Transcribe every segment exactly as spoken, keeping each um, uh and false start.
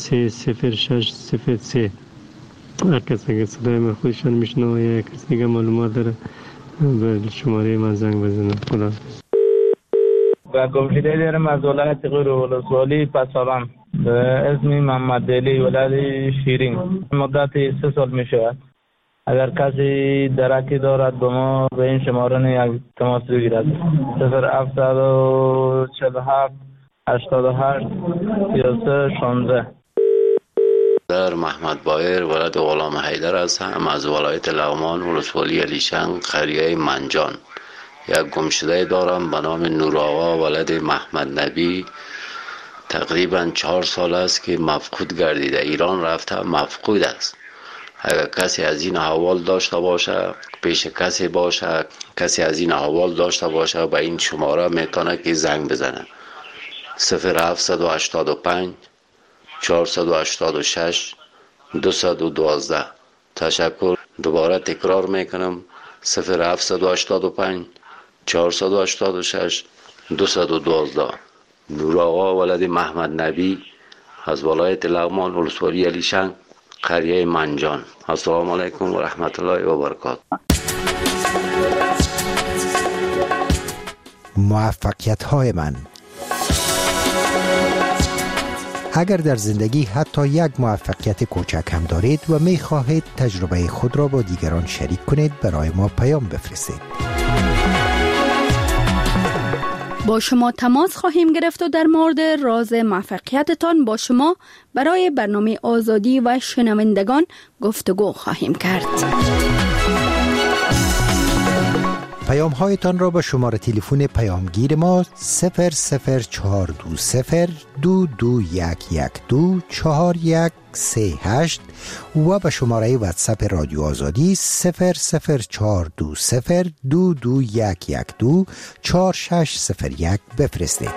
سه صفر شش صفر سه. هر کسی که صدای من خودشان میشنوه یا کسی دیگه معلومات داره به شماره من زنگ بزنه. خدا و گمشده دارم از ولایت غور ولسوالی پسابان به اسم محمد علی ولد شیرین. مدت سه سال می شود. اگر کسی درکی دارد به ما به این شماره یک تماس بگیرد. صفر هفتصد و چهل و هفت هشتاد و هشت سی و سه شانزده. در محمد بایر ولد غلام حیدر هستم از ولایت لغمان ولسوالی علیشنگ قریه منجان. یک گمشده دارم به نام نور آقا ولد محمد نبی. تقریبا چهار سال است که مفقود گردیده، ایران رفته مفقود است. اگر کسی از این احوال داشته باشه، پیش کسی باشه، کسی از این احوال داشته باشه به این شماره میتونه که زنگ بزنه. صفر هفتصد و هشتاد و پنج چهارصد و هشتاد و شش دویست و دوازده. تشکر. دوباره تکرار میکنم صفر هفتصد و هشتاد و پنج چهارصد و هشتاد و شش دویست و دوازده. نور آقا ولد محمد نبی از ولایت لغمان ولسوالی علیشنگ قریه منجان. السلام علیکم و رحمت الله و برکاته. موفقیت های من. اگر در زندگی حتی یک موفقیت کوچک هم دارید و می خواهید تجربه خود را با دیگران شریک کنید، برای ما پیام بفرستید. با شما تماس خواهیم گرفت و در مورد راز موفقیتتان با شما برای برنامه آزادی و شنوندگان گفتگو خواهیم کرد. پیام هایتان را به شماره تلفن پیامگیر ما صفر صفر چهار دو صفر دو دو یک یک دو چهار یک سه هشت و به شماره واتساپ رادیو آزادی صفر صفر چهار دو صفر دو دو یک یک دو چهار شش صفر یک بفرستید.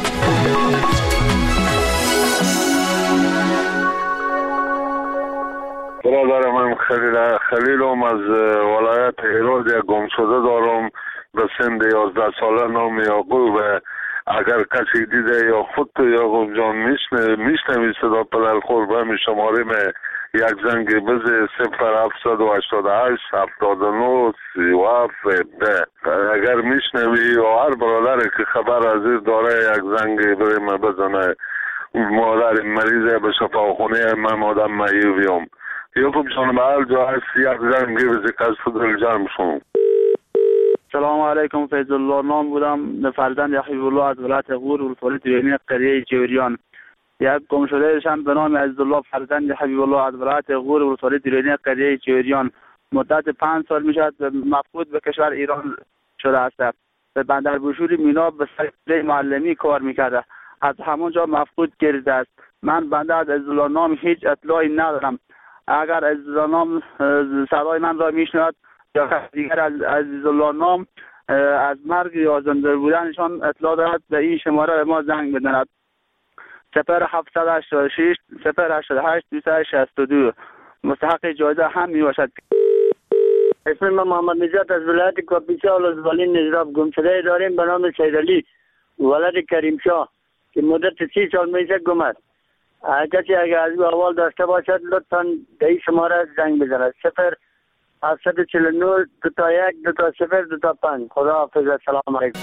برادر من خلیل خلیلم از ولایت هرات یک گمشده دارم به سن یازده ساله نام یعقوب. اگر کسی دیده یا خود یعقوب جان میشنوی صدا پدر خور به می شماره می یک زنگ بزه صفر هفتصد و هشتاد و هشت هفتاد و نه سی و هفت ده. اگر میشنوی یا هر برادر که خبر از این داره یک زنگ بریم بزنه. مادر مریضه به شفاخونه من آدم مایویم. یعقوب جان به هر جا هست یک زنگ بزه کس دل جرم شون. سلام علیکم. فیض الله نام بودم، فرزند حبیب الله از ولایت غور ولسوالی دیرینی قریه جوریان. یک گمشده شم به نام عزیزالله فرزند حبیب الله از ولایت غور ولسوالی دیرینی قریه جوریان. مدت پنج سال میشد مفقود به کشور ایران شده است. به بندر بوشوری مینا به سر معلمی کار میکرده. از همونجا مفقود گردیده است. من بنده از عزیزالله نام هیچ اطلاعی ندارم. اگر عزیزالله نام صدای من را میشنود یا دیگر از عزیزالله نام از مرگ یا زنده بودنشان اطلاع دارد به این شماره به ما زنگ بزند. صفر هفتصد و هشتاد و شش صفر هشتاد و هشت دویست و شصت و دو. مستحق جایزه هم می باشد. اسم من محمد نجات از ولایت کاپیسا ولسوالی نجراب. گمشده داریم به نام سیدعلی ولد کریم شاه که مدت سی سال میشه گم است. کسی اگر از او احوال داشته باشد لطفاً به این شماره زنگ بزند. صفر هفتصد و چهل و نه دو تا یک دو تا صفر دو تا پنج. خدا حافظ. السلام علیکم.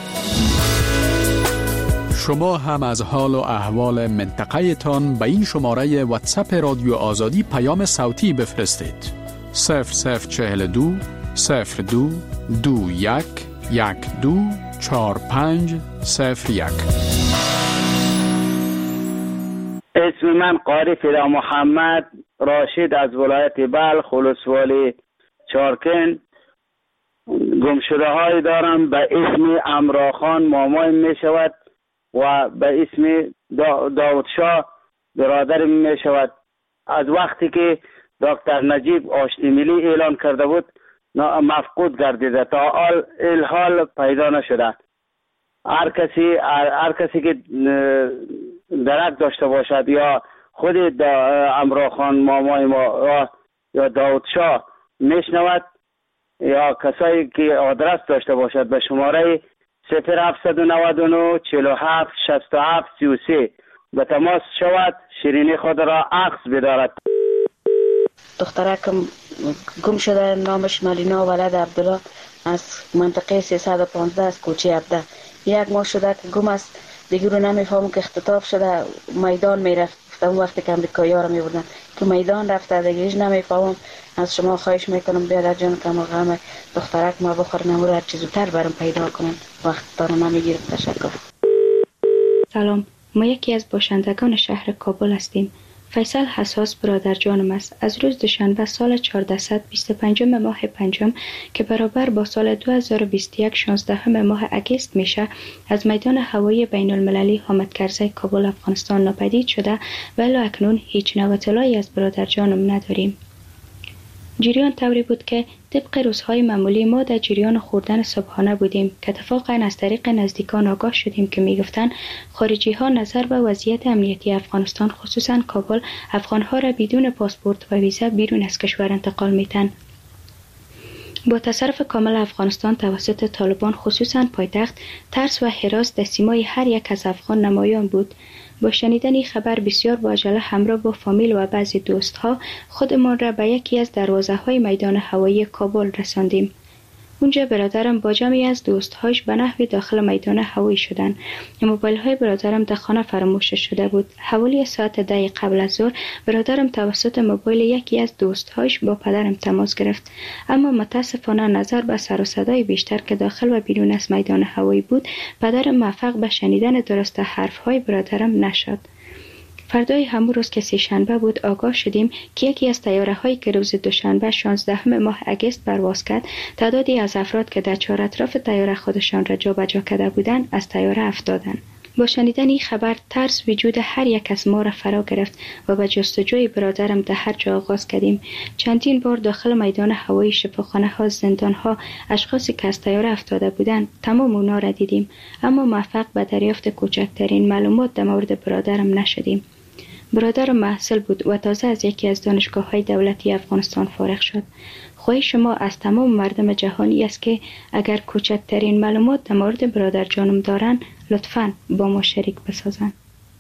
شما هم از حال و احوال منطقه تان به این شماره واتساپ رادیو آزادی پیام صوتی بفرستید. صفر صفر چهل و دو صفر دو دو یک یک دو چهار پنج صفر یک. اسم من قاری فدا محمد راشد از ولایت بلخ ولسوالی چارکن. گمشده های دارم به اسم امراخان مامای می شود و به اسم دا داود شاه برادر می شود. از وقتی که دکتر نجیب آشتی ملی اعلان کرده بود مفقود گردیده، تا حال الحال پیدا نشده. هر کسی هر کسی که درک داشته باشد یا خود امراخان مامای ما یا داود شاه میشنود یا کسایی که آدرس داشته باشد به شماره صفر هفتصد و نود و نه چهل و هفت شصت و هفت سی و سه به تماس شود، شیرینی خود را عکس بدارد. دخترکم گم شده، نامش مالینا ولد عبدالله، از منطقه سیصد و پانزده از کوچه عبده. یک ماه شده که گم است، دیگه رو نمیفهمم که اختطاف شده، میدان میرفت. اون وقتی که امریکایی‌ها رو میبردن که میدان رفته، دیگه هیچ نمیفهمم. از شما خواهش میکنم بیادر جان کم غم دخترک ما بخور نمور هر چیزو تر برام پیدا کنن، وقت دارم نمیگیرم. تشکر. سلام، ما یکی از باشندگان شهر کابل هستیم. فیصل حساس برادر جانم است. از روز دوشنبه سال چهارصد و بیست و پنج ماه پنجم که برابر با سال دو هزار و بیست و یک شانزده ماه اگست میشه، از میدان هوایی بین المللی حامد کرزی کابل افغانستان ناپدید شده و الی اکنون هیچ نوع اطلاعی از برادر جانم نداریم. جریان طوری بود که طبق روزهای معمولی ما در جریان خوردن صبحانه بودیم که اتفاقا از طریق نزدیکان آگاه شدیم که میگفتند خارجی ها نظر به وضعیت امنیتی افغانستان خصوصا کابل افغانها را بدون پاسپورت و ویزا بیرون از کشور انتقال میتن. با تصرف کامل افغانستان توسط طالبان خصوصا پایتخت، ترس و هراس در سیمای هر یک از افغان نمایان بود. با شنیدن این خبر بسیار با عجله همراه با فامیل و بعضی دوستها خودمان را به یکی از دروازه های میدان هوایی کابل رساندیم. اونجا برادرم با جمعی از دوستهاش به نحوی داخل میدان هوایی شدند. موبایل های برادرم در خانه فراموش شده بود. حوالی ساعت ده قبل از ظهر برادرم توسط موبایل یکی از دوستهاش با پدرم تماس گرفت، اما متاسفانه نظر به سر و صدای بیشتر که داخل و بیرون از میدان هوایی بود، پدرم موفق به شنیدن درست حرف های برادرم نشد. فردای همون روز که سه شنبه بود آگاه شدیم که یکی از طیاره هایی که روز دوشنبه شانزده ماه اگست پرواز کرد، تعدادی از افراد که در چهار اطراف طیاره خودشان را جابجا کرده بودند از طیاره افتادند. با شنیدن این خبر ترس وجود هر یک از ما را فرا گرفت و به جستجوی برادرم در هر جا آغاز کردیم. چندین بار داخل میدان هوایی، شفاخانه ها، زندان ها، اشخاصی که از طیاره افتاده بودند تمام اونا را دیدیم، اما موفق به دریافت کوچکترین معلومات در مورد برادرم نشدیم. برادرم محصل بود و تازه از یکی از دانشگاه‌های دولتی افغانستان فارغ شد. خواهش شما از تمام مردم جهانی است که اگر کوچکترین معلومات در مورد برادر جانم دارن لطفاً با ما شریک بسازن.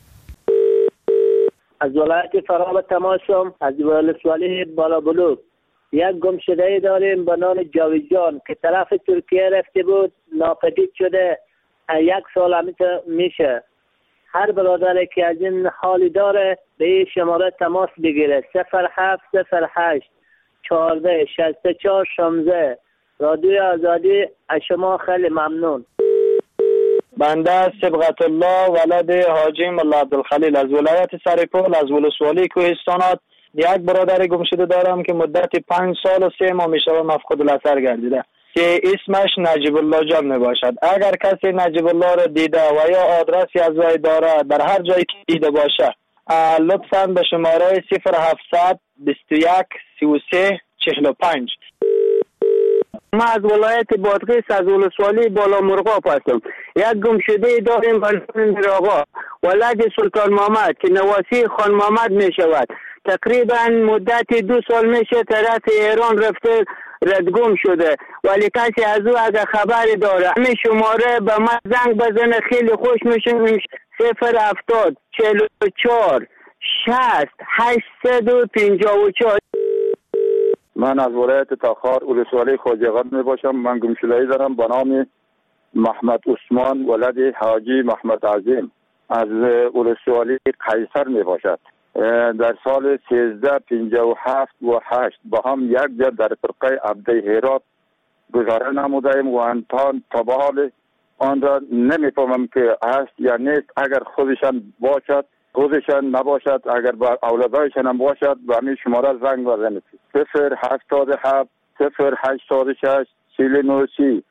از ولایت فرا تماسم، از ولسوالی بالا بلوک یک گمشده داریم به نام جاویدجان که طرف ترکیه رفته بود، ناپدید شده. یک سال همیشه میشه. هر برادر که از این حالی داره به این شماره تماس بگیره: صفر هفت صفر هشت چهارده شصت و چهار شانزده. رادیو آزادی از شما خیلی ممنون. بنده صبغت الله ولد حاجی ملا عبدالخلیل از ولایت سرپل از ولسوالی کوهستانات یک برادر گمشده دارم که مدت پنج سال و سه ماه میشه مفقود الاثر گردیده که اسمش نجیب الله جان می باشد. اگر کسی نجیب الله را دیده و یا آدرسی از وی داره در هر جایی که دیده باشه لطفاً به شماره صفر هفتصد بیست و یک سی و سه چهل و پنج. ما از ولایت بادغیس از ولسوالی بالا مرغاب هستم. یک گمشده داریم به نام آقا ولد سلطان محمد که نواسی خان محمد می شود. تقریبا مدت دو سال میشه طرف ایران رفته ردگم شده، ولی کسی از او اگر خبری داره همین شماره به من زنگ بزنه خیلی خوش میشه. صفر هفتاد چهل و چهار شصت هشتصد و پنجاه و چهار. من از ولایت تاخار ولسوالی خواجه‌آباد می باشم. من گمشده‌ای دارم به نام محمد عثمان ولد حاجی محمد عظیم از ولسوالی قیصر می باشد. در سال سیزده پنجاه و هفت و هشت با هم یک جا در فرقه عبده هرات گذاره نمودیم و انتان تا به حال آن را نمیفهمم که هست یا نیست. اگر خودشان باشد خودشان نباشد، اگر با اولادایشان هم باشد به همین شماره زنگ بزنید: صفر هفتاد و هفت صفر هشتاد و شش چهل و نه سی.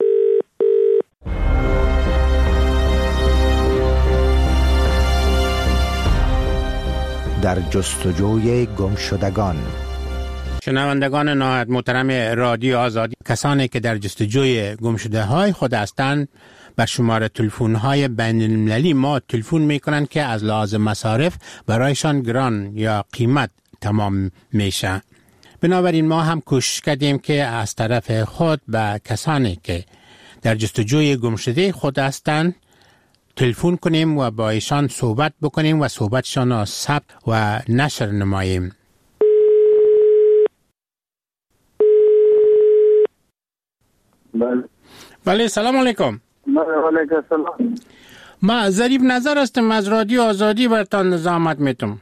در جستجوی گمشدگان. شنوندگان نهایت محترم رادیو آزادی، کسانی که در جستجوی گمشده های خود هستند به شماره تلفن های بین المللی ما تلفن می کنند که از لحاظ مصارف برایشان گران یا قیمت تمام میشه. بنابراین ما هم کوشش کردیم که از طرف خود به کسانی که در جستجوی گمشده خود هستند تلفن کنیم و با ایشان صحبت بکنیم و صحبتشان را ثبت و نشر نماییم. بله بله سلام علیکم. علیکم السلام. ما ظریف نظر هستم از رادیو آزادی برتان زحمت میتم.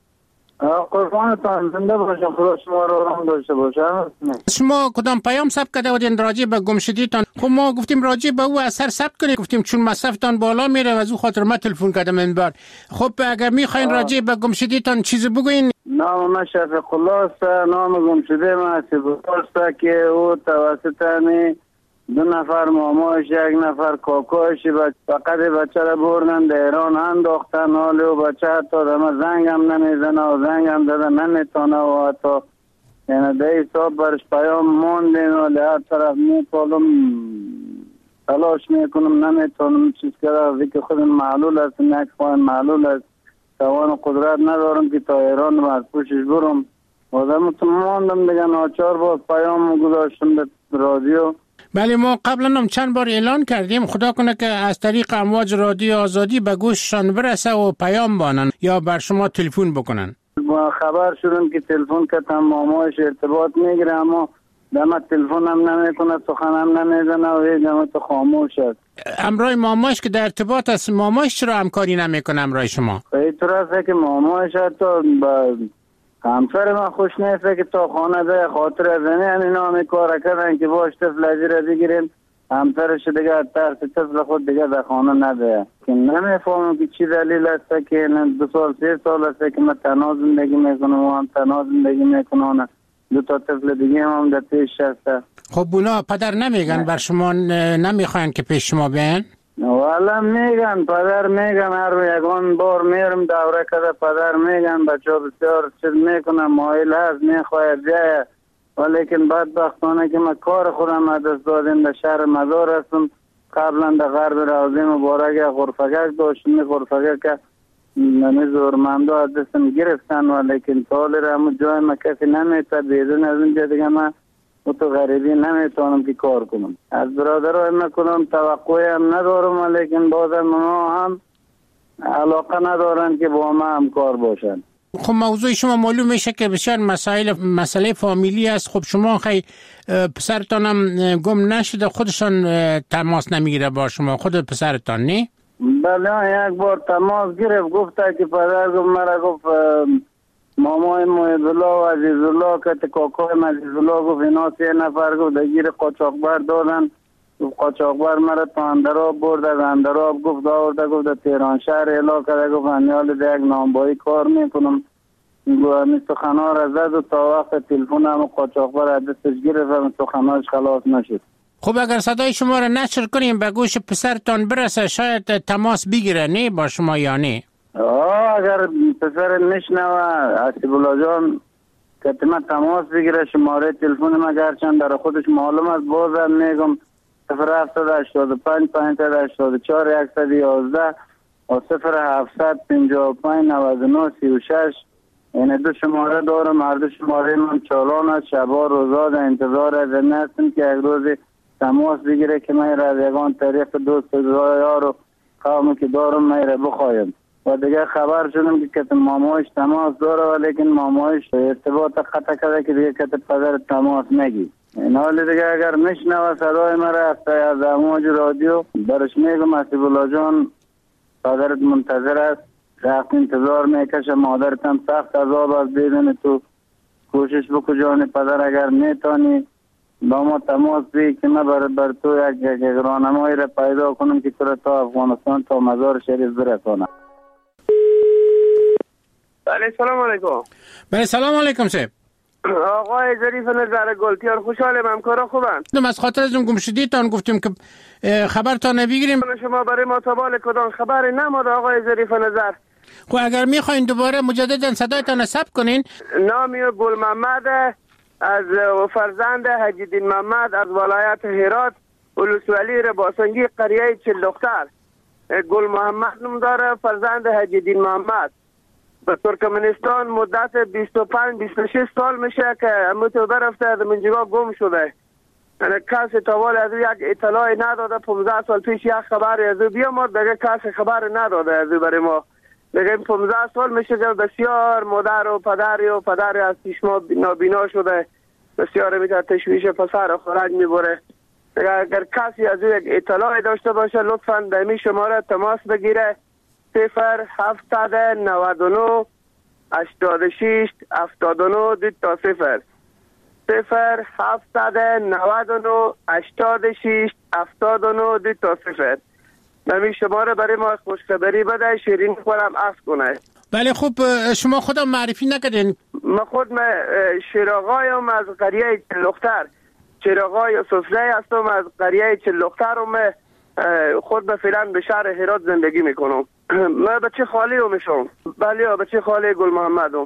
قربانتان زنده باشم، خدا شما رو رحم داشته باشه. شما کدام پیام ثبت کرده بودین راجع به گمشدگیتان؟ خب ما گفتیم راجع به او اثر ثبت کنید، گفتیم چون مصرفتان بالا میره و از او خاطر ما تلفن کردم این بار. خب اگر میخواین راجع به گمشدگیتان چیزی بگوین. نام من شفیق الله است. نام گمشده من است که او توسط می دو نفر ماماش یک نفر کاکاش فقط بچه را بردن در ایران انداختن. حالی و بچه حتی دم زنگ هم نمیزنه و زنگ هم داده نمیتونه و حتی یعنی ده حساب برش پیام موندین و هر طرف میپالم تلاش میکنم نمیتونم چیز کرده که خودم معلول است، یک خواهن معلول است، توان و قدرت ندارم که تا ایران رو از پوشش برم و دمتون موندم دیگه. ناچار باز پیام گذاشتم به رادیو. بله ما قبلا هم چند بار اعلان کردیم، خدا کنه که از طریق امواج رادیو آزادی به گوششان برسه و پیام بانن یا بر شما تلفن بکنن. ما خبر شدم که تلفن کردم مامایش ارتباط میگیره اما دم تلفن هم نمیکنه، سخن هم نمیزنه و هیچ دم تو خاموش است. امرای مامایش که در ارتباط است، مامایش چرا همکاری نمیکنه امرای شما؟ اینطور است که مامایش حتی با همسر من خوش نیست که تا خانه ده خاطر از این اینا می کار کردن که باش طفل اجیره بگیریم، همسرش دیگه ترس طفل خود دیگه در خانه نده. که نمیفهمم که چی دلیل است که دو سال سه سال است که من تنها زندگی میکنم و هم تنها زندگی میکنم، دو تا طفل دیگه هم در پیش هست. خب اونا پدر نمیگن بر شما نمیخواین که پیش شما بیان؟ والا میگن پدر میگن، هر یکان بار میرم دوره کده پدر میگن بچه ها بسیار چیز میکنن مایل هست میخواید جایه، ولیکن بدبختانه که من کار خودم از دست دادیم در شهر مزار هستم. قبلا در غرب روزی مبارک غرفگک داشتیم، غرفگک که نمیزورمنده از دستم گرفتن ولیکن تالی را همون جای من کسی نمیتا بیدون از اینجا دیگه من و تو غریبی نمیتونم که کار کنم. از برادرای من کنم توقعی هم ندارم ولیکن بازم ما هم علاقه ندارن که با ما همکار باشن. خب موضوع شما معلوم میشه که بسیار مسائل مسئله فامیلی است. خب شما خیلی پسرتان هم گم نشده، خودشان تماس نمیگیره با شما، خود پسرتان نه؟ بله یک بار تماس گرفت، گفته که پدر گفت مرا گفت مامای محیدالله و عزیزالله که کاکای عزیزالله گفت اینا سه نفر گفت دگیر قاچاقبر دادن. قاچاقبر مرا تا اندراب برد، از اندراب گفت آورده گفت در تهران شهر اعلام کرده گفت انیال در یک نامبایی کار میکنم. گفت سخنا را زد و تا وقت تلفن هم قاچاقبر از دستش گرفت و سخناش خلاص نشد. خب اگر صدای شما را نشر کنیم به گوش پسرتان برسه شاید تماس بگیره نه با شما یا نه؟ آه اگر پسر نشنوه حسیب الله جان که من تماس بگیره شماره تلفن ما گرچند در خودش معلوم است بازم میگم صفر هفتصد و هشتاد و پنج پانصد و هشتاد و چهار صد و یازده و صفر هفتصد پنجاه و پنج نود و نه سی و شش. این دو شماره دارم، هر دو شماره من چالان است. شبا روزا در انتظار از این هستم که یک روز تماس بگیره که من را از یگان طریق دوست یار و قومی که دارم من را بخوایم. و دیگه خبر شدم که کت مامایش تماس داره ولیکن مامایش ارتباط قطع کرده که دیگه کت پدر تماس نگی. این حال دیگه اگر نشنوه صدای مرا از امواج رادیو برش میگم حسیب الله جان پدرت منتظر است، سخت انتظار میکشه، مادرت هم سخت عذاب است بدون تو. کوشش بکو جان پدر اگر میتونی با ما تماس بگیر که من بر, بر تو یک, یک راهنمایی را پیدا کنم که تو را تا افغانستان تا مزار شریف برسانم. بله سلام علیکم. بله سلام علیکم صاحب. آقای ظریف نظر گلتیار خوشحالم، همکارا خوبن؟ دم از خاطر از اون گمشدگیتان گفتیم که خبرتان بگیریم. شما برای ما تبال کدام خبری نماده آقای ظریف نظر؟ خب اگر میخواین دوباره مجددا صدایتان ثبت کنین. نامی گل محمد از فرزند حجیدین محمد از ولایت هرات ولسوالی رباسنگی قریه چل دختر. گل محمد نام داره، فرزند حجیدین محمد. به ترکمنستان مدت بیست و پنج بیست و شش سال میشه که متوبه رفته از منجگاه گم شده. کسی تاوال از او یک اطلاعی نداده. پانزده سال پیش یک خبر از او بیامد، دیگه کسی خبر نداده از او برای ما. دیگه پانزده سال میشه که بسیار مادر و پدری و پدری از چشما نابینا شده، بسیار میتونه تشویش پسر و خرج میبره. اگر کسی از او یک اطلاعی داشته باشه لطفاً به این شماره تماس بگیره: صفر هفتصد و نود و نه هشتاد و شش هفتاد و نه دو تا صفر صفر هفتصد و نود و نه هشتاد و شش هفتاد و نه دو تا صفر. نمی شماره برای ما خوشخبری بده، شیرین خورم عفو کنه. بله خوب، شما خودم معرفی نکردین. ما خود من شیراغایم از قریه چلختر، شیراغای سفره هستم از قریه چلختر و من خود به فعلا به شهر هرات زندگی میکنم. من بچه خالی رو میشم. بله بچه خالی گل محمدم.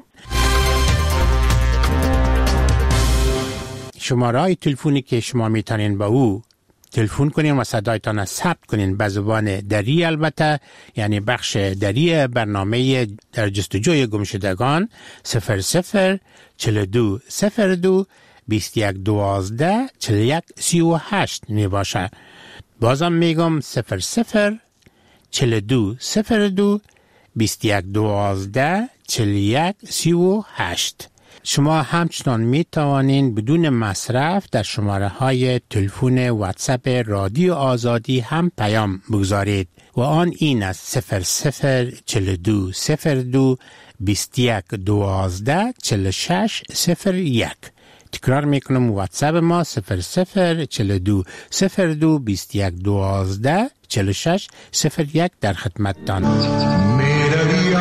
شماره های تلفنی که شما میتونین با او تلفن کنین و صدایتان ثبت کنین به زبان دری، البته یعنی بخش دری برنامه در جستجوی گمشدگان صفر صفر چهل دو صفر دو بیست یک دوازده چهل یک سی و هشت می باشه. بازم میگم صفر صفر چهل دو صفر دو بیست یک دوازده چهل یک سی و هشت. شما همچنان می توانین بدون مصرف در شماره های تلفن واتساپ رادیو آزادی هم پیام بگذارید و آن این است: صفر صفر چهل دو صفر دو بیست یک دوازده چهل شش صفر یک. تکرار میکنم: واتساپ ما صفر صفر چهل دو صفر دو بیست یک دوازده چهل شش صفر یک در خدمتتان. میروی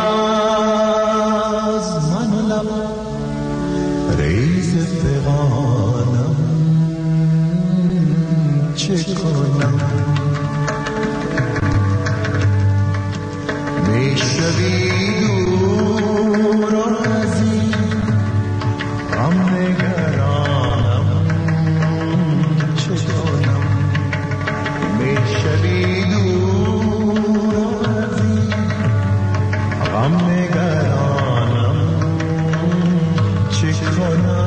از من لب ریز فغانم، چه کنم میشوی دور و نزدیک، غم نگرانم، چه کنم میشوی دور و نزدیک، غم نگرانم، چه کنم.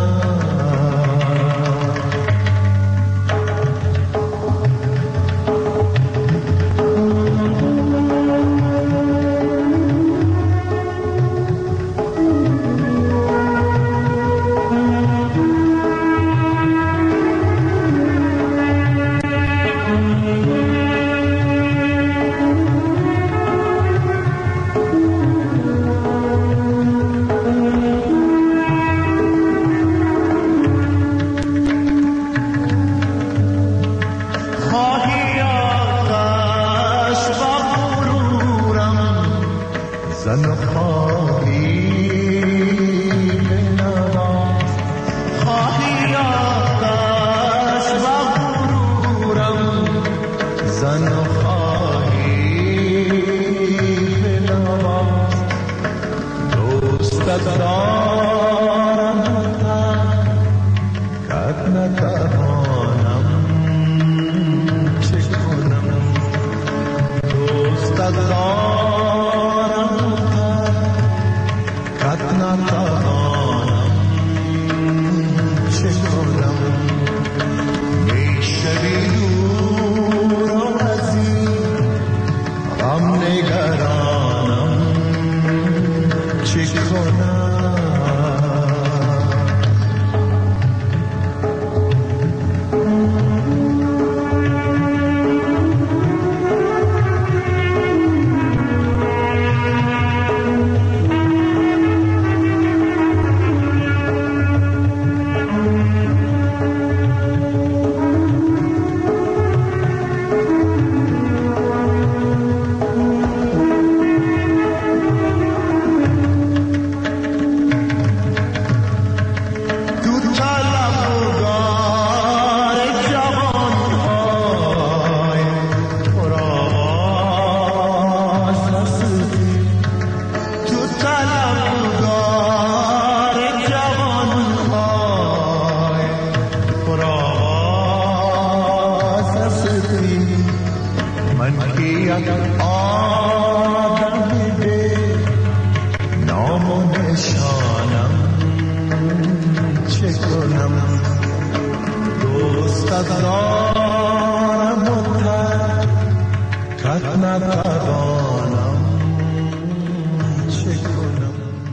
دارم و تر کت نتوان